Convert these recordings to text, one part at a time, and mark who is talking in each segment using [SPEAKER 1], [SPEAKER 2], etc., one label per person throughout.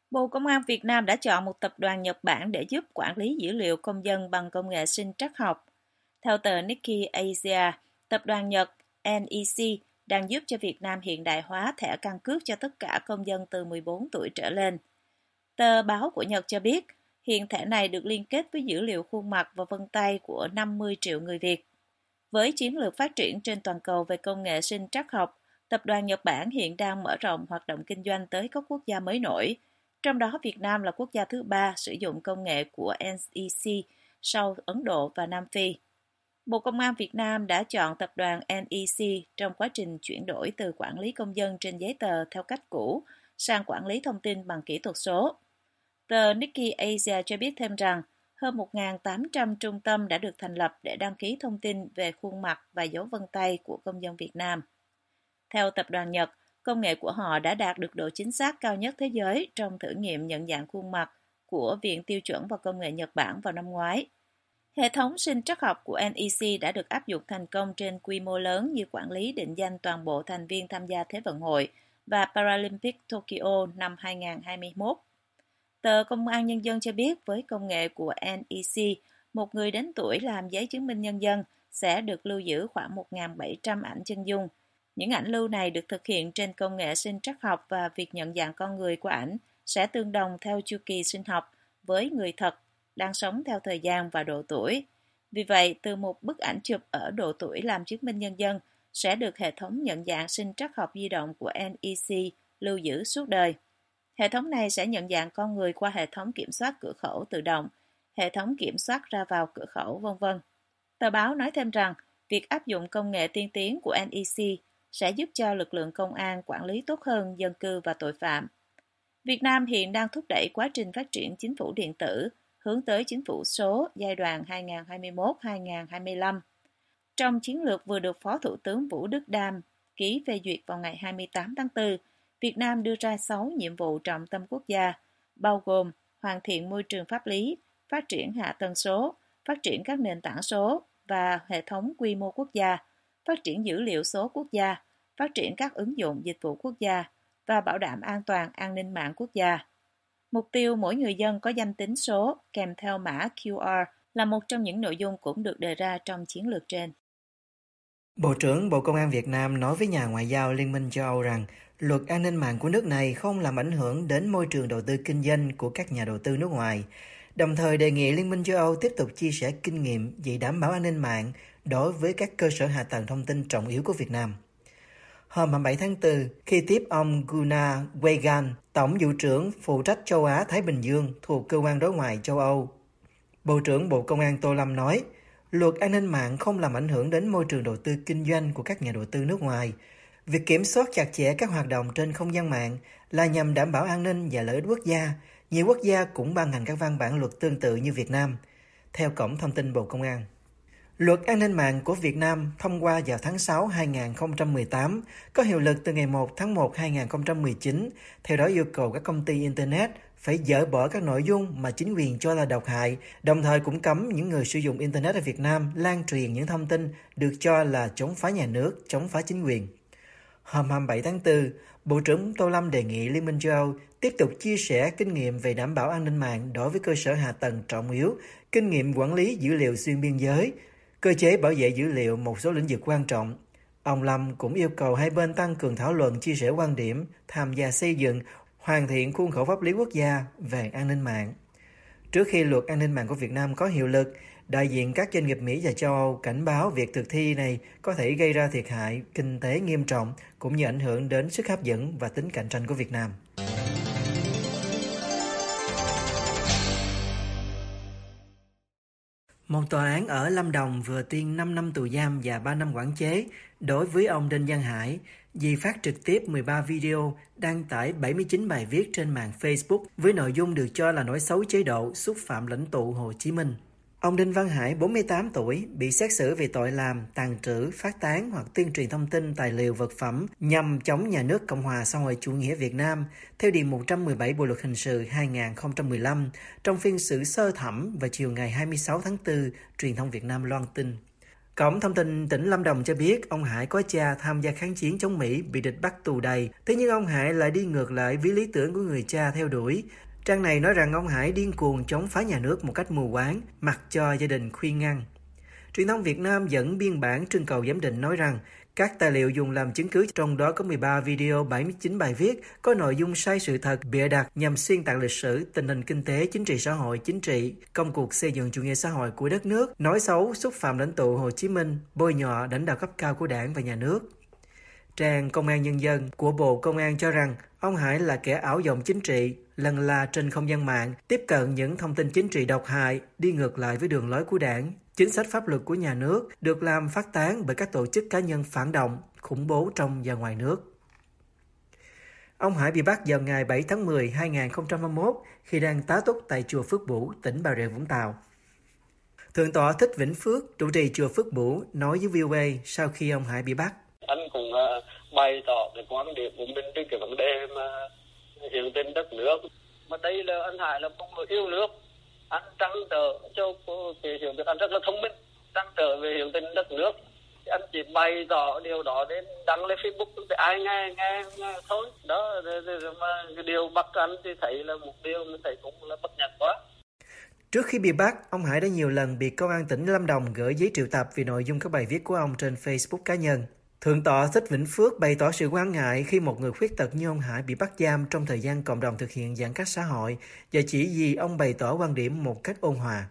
[SPEAKER 1] Bộ Công an Việt Nam đã chọn một tập đoàn Nhật Bản để giúp quản lý dữ liệu công dân bằng công nghệ sinh trắc học. Theo tờ Nikkei Asia, tập đoàn Nhật NEC đang giúp cho Việt Nam hiện đại hóa thẻ căn cước cho tất cả công dân từ 14 tuổi trở lên. Tờ báo của Nhật cho biết, hiện thẻ này được liên kết với dữ liệu khuôn mặt và vân tay của 50 triệu người Việt. Với chiến lược phát triển trên toàn cầu về công nghệ sinh trắc học, tập đoàn Nhật Bản hiện đang mở rộng hoạt động kinh doanh tới các quốc gia mới nổi. Trong đó Việt Nam là quốc gia thứ 3 sử dụng công nghệ của NEC sau Ấn Độ và Nam Phi. Bộ Công an Việt Nam đã chọn tập đoàn NEC trong quá trình chuyển đổi từ quản lý công dân trên giấy tờ theo cách cũ sang quản lý thông tin bằng kỹ thuật số. Tờ Nikkei Asia cho biết thêm rằng hơn 1.800 trung tâm đã được thành lập để đăng ký thông tin về khuôn mặt và dấu vân tay của công dân Việt Nam. Theo tập đoàn Nhật, công nghệ của họ đã đạt được độ chính xác cao nhất thế giới trong thử nghiệm nhận dạng khuôn mặt của Viện Tiêu chuẩn và Công nghệ Nhật Bản vào năm ngoái. Hệ thống sinh trắc học của NEC đã được áp dụng thành công trên quy mô lớn như quản lý định danh toàn bộ thành viên tham gia Thế vận hội và Paralympic Tokyo năm 2021. Tờ Công an Nhân dân cho biết với công nghệ của NEC, một người đến tuổi làm giấy chứng minh nhân dân sẽ được lưu giữ khoảng 1.700 ảnh chân dung. Những ảnh lưu này được thực hiện trên công nghệ sinh trắc học và việc nhận dạng con người của ảnh sẽ tương đồng theo chu kỳ sinh học với người thật đang sống theo thời gian và độ tuổi. Vì vậy, từ một bức ảnh chụp ở độ tuổi làm chứng minh nhân dân sẽ được hệ thống nhận dạng sinh trắc học di động của NEC lưu giữ suốt đời. Hệ thống này sẽ nhận dạng con người qua hệ thống kiểm soát cửa khẩu tự động, hệ thống kiểm soát ra vào cửa khẩu, v.v. Tờ báo nói thêm rằng, việc áp dụng công nghệ tiên tiến của NEC sẽ giúp cho lực lượng công an quản lý tốt hơn dân cư và tội phạm. Việt Nam hiện đang thúc đẩy quá trình phát triển chính phủ điện tử, hướng tới chính phủ số giai đoạn 2021-2025. Trong chiến lược vừa được Phó Thủ tướng Vũ Đức Đam ký phê duyệt vào ngày 28 tháng 4, Việt Nam đưa ra 6 nhiệm vụ trọng tâm quốc gia, bao gồm hoàn thiện môi trường pháp lý, phát triển hạ tầng số, phát triển các nền tảng số và hệ thống quy mô quốc gia, phát triển dữ liệu số quốc gia, phát triển các ứng dụng dịch vụ quốc gia và bảo đảm an toàn an ninh mạng quốc gia. Mục tiêu mỗi người dân có danh tính số kèm theo mã QR là một trong những nội dung cũng được đề ra trong chiến lược trên.
[SPEAKER 2] Bộ trưởng Bộ Công an Việt Nam nói với nhà ngoại giao Liên minh châu Âu rằng luật an ninh mạng của nước này không làm ảnh hưởng đến môi trường đầu tư kinh doanh của các nhà đầu tư nước ngoài, đồng thời đề nghị Liên minh châu Âu tiếp tục chia sẻ kinh nghiệm về đảm bảo an ninh mạng đối với các cơ sở hạ tầng thông tin trọng yếu của Việt Nam. Hôm 27 tháng 4, khi tiếp ông Gunnar Weygand, Tổng vụ trưởng phụ trách châu Á-Thái Bình Dương thuộc Cơ quan Đối ngoại châu Âu, Bộ trưởng Bộ Công an Tô Lâm nói, luật an ninh mạng không làm ảnh hưởng đến môi trường đầu tư kinh doanh của các nhà đầu tư nước ngoài. Việc kiểm soát chặt chẽ các hoạt động trên không gian mạng là nhằm đảm bảo an ninh và lợi ích quốc gia. Nhiều quốc gia cũng ban hành các văn bản luật tương tự như Việt Nam, theo Cổng Thông tin Bộ Công an. Luật an ninh mạng của Việt Nam thông qua vào tháng 6 2018, có hiệu lực từ ngày 1 tháng 1 2019, theo đó yêu cầu các công ty Internet phải dỡ bỏ các nội dung mà chính quyền cho là độc hại, đồng thời cũng cấm những người sử dụng Internet ở Việt Nam lan truyền những thông tin được cho là chống phá nhà nước, chống phá chính quyền. Hôm 27 tháng 4, Bộ trưởng Tô Lâm đề nghị Liên minh châu Âu tiếp tục chia sẻ kinh nghiệm về đảm bảo an ninh mạng đối với cơ sở hạ tầng trọng yếu, kinh nghiệm quản lý dữ liệu xuyên biên giới, cơ chế bảo vệ dữ liệu một số lĩnh vực quan trọng. Ông Lâm cũng yêu cầu hai bên tăng cường thảo luận, chia sẻ quan điểm, tham gia xây dựng, hoàn thiện khuôn khổ pháp lý quốc gia về an ninh mạng. Trước khi luật an ninh mạng của Việt Nam có hiệu lực, đại diện các doanh nghiệp Mỹ và châu Âu cảnh báo việc thực thi này có thể gây ra thiệt hại kinh tế nghiêm trọng cũng như ảnh hưởng đến sức hấp dẫn và tính cạnh tranh của Việt Nam. Một tòa án ở Lâm Đồng vừa tuyên 5 năm tù giam và 3 năm quản chế đối với ông Đinh Văn Hải vì phát trực tiếp 13 video, đăng tải 79 bài viết trên mạng Facebook với nội dung được cho là nói xấu chế độ, xúc phạm lãnh tụ Hồ Chí Minh. Ông Đinh Văn Hải, 48 tuổi, bị xét xử về tội làm, tàng trữ, phát tán hoặc tuyên truyền thông tin tài liệu vật phẩm nhằm chống nhà nước Cộng hòa xã hội chủ nghĩa Việt Nam theo Điều 117 Bộ Luật Hình sự 2015 trong phiên xử sơ thẩm vào chiều ngày 26 tháng 4, truyền thông Việt Nam loan tin. Cổng thông tin tỉnh Lâm Đồng cho biết ông Hải có cha tham gia kháng chiến chống Mỹ bị địch bắt tù đày. Thế nhưng ông Hải lại đi ngược lại với lý tưởng của người cha theo đuổi. Trang này nói rằng ông Hải điên cuồng chống phá nhà nước một cách mù quáng, mặc cho gia đình khuyên ngăn. Truyền thông Việt Nam dẫn biên bản trưng cầu giám định nói rằng các tài liệu dùng làm chứng cứ, trong đó có 13 video, 79 bài viết, có nội dung sai sự thật, bịa đặt nhằm xuyên tạc lịch sử, tình hình kinh tế, chính trị xã hội, chính trị, công cuộc xây dựng chủ nghĩa xã hội của đất nước, nói xấu, xúc phạm lãnh tụ Hồ Chí Minh, bôi nhọ lãnh đạo cấp cao của Đảng và nhà nước. Trang Công an Nhân dân của Bộ Công an cho rằng ông Hải là kẻ ảo vọng chính trị, lân la trên không gian mạng, tiếp cận những thông tin chính trị độc hại, đi ngược lại với đường lối của Đảng, chính sách pháp luật của nhà nước, được làm phát tán bởi các tổ chức cá nhân phản động, khủng bố trong và ngoài nước. Ông Hải bị bắt vào ngày 7 tháng 10, 2021 khi đang tá túc tại chùa Phước Bửu, tỉnh Bà Rịa Vũng Tàu. Thượng tọa Thích Vĩnh Phước, trụ trì chùa Phước Bửu, nói với VOA sau khi ông Hải bị bắt.
[SPEAKER 3] Anh cũng bày tỏ cái quan điểm của mình trên cái vấn đề mà hiện tình đất nước. Mà đây là anh Hải là một người yêu nước. Anh trăn trở cho cái hiểu biết, anh rất là thông minh, trăn trở về hiện tình đất nước. Anh chỉ bày tỏ điều đó đến đăng lên Facebook để ai nghe thôi. Đó mà cái điều bắt anh thì thấy là một điều mình thấy cũng là bất nhã quá.
[SPEAKER 2] Trước khi bị bắt, ông Hải đã nhiều lần bị Công an tỉnh Lâm Đồng gửi giấy triệu tập vì nội dung các bài viết của ông trên Facebook cá nhân. Thượng tọa Thích Vĩnh Phước bày tỏ sự quan ngại khi một người khuyết tật như ông Hải bị bắt giam trong thời gian cộng đồng thực hiện giãn cách xã hội và chỉ vì ông bày tỏ quan điểm một cách ôn hòa.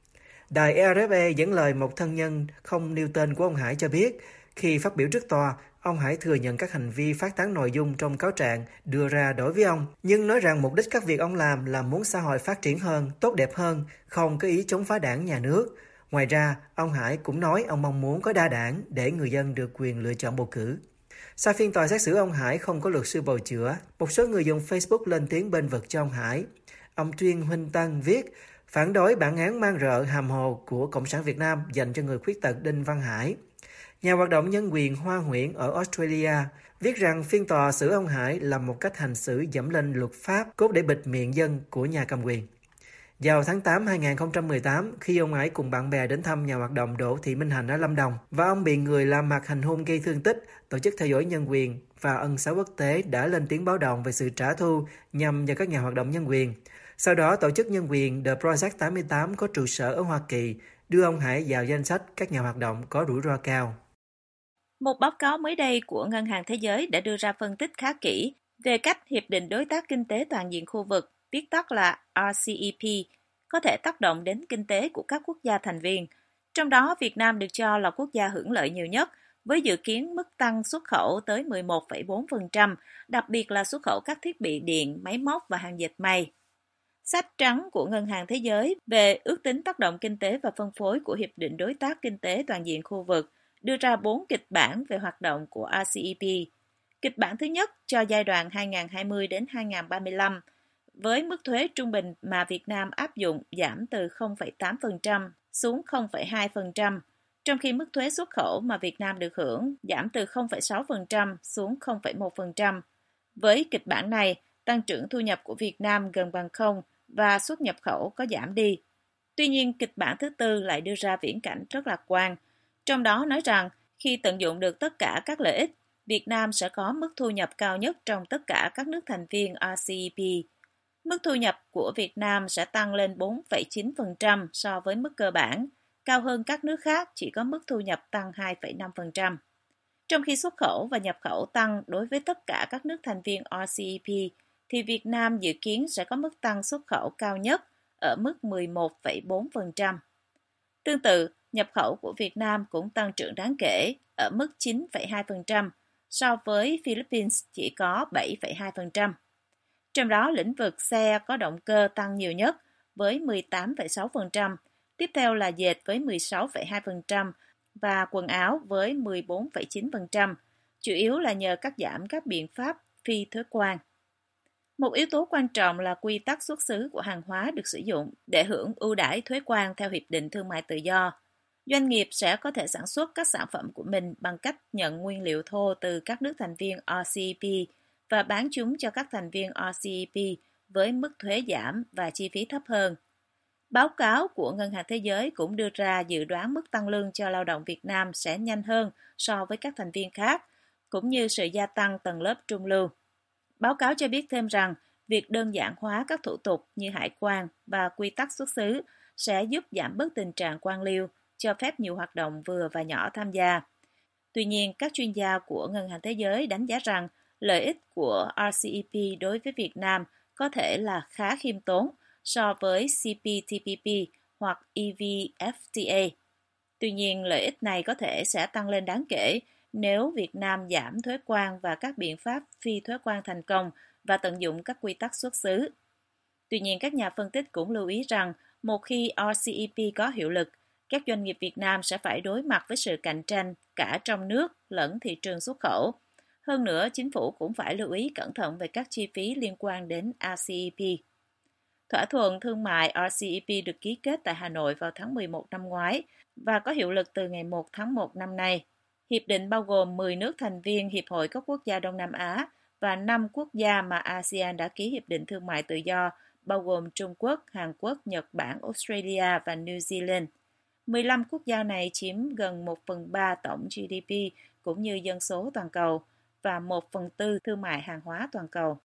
[SPEAKER 2] Đài RFE dẫn lời một thân nhân không nêu tên của ông Hải cho biết, khi phát biểu trước tòa, ông Hải thừa nhận các hành vi phát tán nội dung trong cáo trạng đưa ra đối với ông, nhưng nói rằng mục đích các việc ông làm là muốn xã hội phát triển hơn, tốt đẹp hơn, không có ý chống phá đảng nhà nước. Ngoài ra, ông Hải cũng nói ông mong muốn có đa đảng để người dân được quyền lựa chọn bầu cử. Sau phiên tòa xét xử ông Hải không có luật sư bào chữa, một số người dùng Facebook lên tiếng bênh vực cho ông Hải. Ông Tuyên Huynh Tân viết, phản đối bản án man rợ hàm hồ của Cộng sản Việt Nam dành cho người khuyết tật Đinh Văn Hải. Nhà hoạt động nhân quyền Hoa Nguyễn ở Australia viết rằng phiên tòa xử ông Hải là một cách hành xử dẫm lên luật pháp cốt để bịt miệng dân của nhà cầm quyền. Vào tháng 8 2018, khi ông Hải cùng bạn bè đến thăm nhà hoạt động Đỗ Thị Minh Hạnh ở Lâm Đồng và ông bị người lạ mặt hành hung gây thương tích, Tổ chức Theo dõi Nhân quyền và Ân xá Quốc tế đã lên tiếng báo động về sự trả thù nhằm vào các nhà hoạt động nhân quyền. Sau đó, Tổ chức Nhân quyền The Project 88 có trụ sở ở Hoa Kỳ đưa ông Hải vào danh sách các nhà hoạt động có rủi ro cao.
[SPEAKER 1] Một báo cáo mới đây của Ngân hàng Thế giới đã đưa ra phân tích khá kỹ về cách Hiệp định Đối tác Kinh tế Toàn diện khu vực, viết tắt là RCEP, có thể tác động đến kinh tế của các quốc gia thành viên. Trong đó, Việt Nam được cho là quốc gia hưởng lợi nhiều nhất, với dự kiến mức tăng xuất khẩu tới 11,4%, đặc biệt là xuất khẩu các thiết bị điện, máy móc và hàng dệt may. Sách trắng của Ngân hàng Thế giới về ước tính tác động kinh tế và phân phối của Hiệp định Đối tác Kinh tế Toàn diện khu vực đưa ra 4 kịch bản về hoạt động của RCEP. Kịch bản thứ nhất cho giai đoạn 2020 đến 2035, với mức thuế trung bình mà Việt Nam áp dụng giảm từ 0,8% xuống 0,2%, trong khi mức thuế xuất khẩu mà Việt Nam được hưởng giảm từ 0,6% xuống 0,1%. Với kịch bản này, tăng trưởng thu nhập của Việt Nam gần bằng không và xuất nhập khẩu có giảm đi. Tuy nhiên, kịch bản thứ tư lại đưa ra viễn cảnh rất lạc quan, trong đó nói rằng khi tận dụng được tất cả các lợi ích, Việt Nam sẽ có mức thu nhập cao nhất trong tất cả các nước thành viên RCEP. Mức thu nhập của Việt Nam sẽ tăng lên 4,9% so với mức cơ bản, cao hơn các nước khác chỉ có mức thu nhập tăng 2,5%. Trong khi xuất khẩu và nhập khẩu tăng đối với tất cả các nước thành viên RCEP, thì Việt Nam dự kiến sẽ có mức tăng xuất khẩu cao nhất ở mức 11,4%. Tương tự, nhập khẩu của Việt Nam cũng tăng trưởng đáng kể ở mức 9,2%, so với Philippines chỉ có 7,2%. Trong đó, lĩnh vực xe có động cơ tăng nhiều nhất với 18,6%, tiếp theo là dệt với 16,2% và quần áo với 14,9%, chủ yếu là nhờ cắt giảm các biện pháp phi thuế quan. Một yếu tố quan trọng là quy tắc xuất xứ của hàng hóa được sử dụng để hưởng ưu đãi thuế quan theo Hiệp định Thương mại Tự do. Doanh nghiệp sẽ có thể sản xuất các sản phẩm của mình bằng cách nhận nguyên liệu thô từ các nước thành viên RCEP và bán chúng cho các thành viên RCEP với mức thuế giảm và chi phí thấp hơn. Báo cáo của Ngân hàng Thế giới cũng đưa ra dự đoán mức tăng lương cho lao động Việt Nam sẽ nhanh hơn so với các thành viên khác, cũng như sự gia tăng tầng lớp trung lưu. Báo cáo cho biết thêm rằng, việc đơn giản hóa các thủ tục như hải quan và quy tắc xuất xứ sẽ giúp giảm bớt tình trạng quan liêu, cho phép nhiều hoạt động vừa và nhỏ tham gia. Tuy nhiên, các chuyên gia của Ngân hàng Thế giới đánh giá rằng lợi ích của RCEP đối với Việt Nam có thể là khá khiêm tốn so với CPTPP hoặc EVFTA. Tuy nhiên, lợi ích này có thể sẽ tăng lên đáng kể nếu Việt Nam giảm thuế quan và các biện pháp phi thuế quan thành công và tận dụng các quy tắc xuất xứ. Tuy nhiên, các nhà phân tích cũng lưu ý rằng một khi RCEP có hiệu lực, các doanh nghiệp Việt Nam sẽ phải đối mặt với sự cạnh tranh cả trong nước lẫn thị trường xuất khẩu. Hơn nữa, chính phủ cũng phải lưu ý cẩn thận về các chi phí liên quan đến RCEP. Thỏa thuận thương mại RCEP được ký kết tại Hà Nội vào tháng 11 năm ngoái và có hiệu lực từ ngày 1 tháng 1 năm nay. Hiệp định bao gồm 10 nước thành viên Hiệp hội các quốc gia Đông Nam Á và 5 quốc gia mà ASEAN đã ký Hiệp định Thương mại Tự do, bao gồm Trung Quốc, Hàn Quốc, Nhật Bản, Australia và New Zealand. 15 quốc gia này chiếm gần 1/3 tổng GDP cũng như dân số toàn cầu và 1/4 thương mại hàng hóa toàn cầu.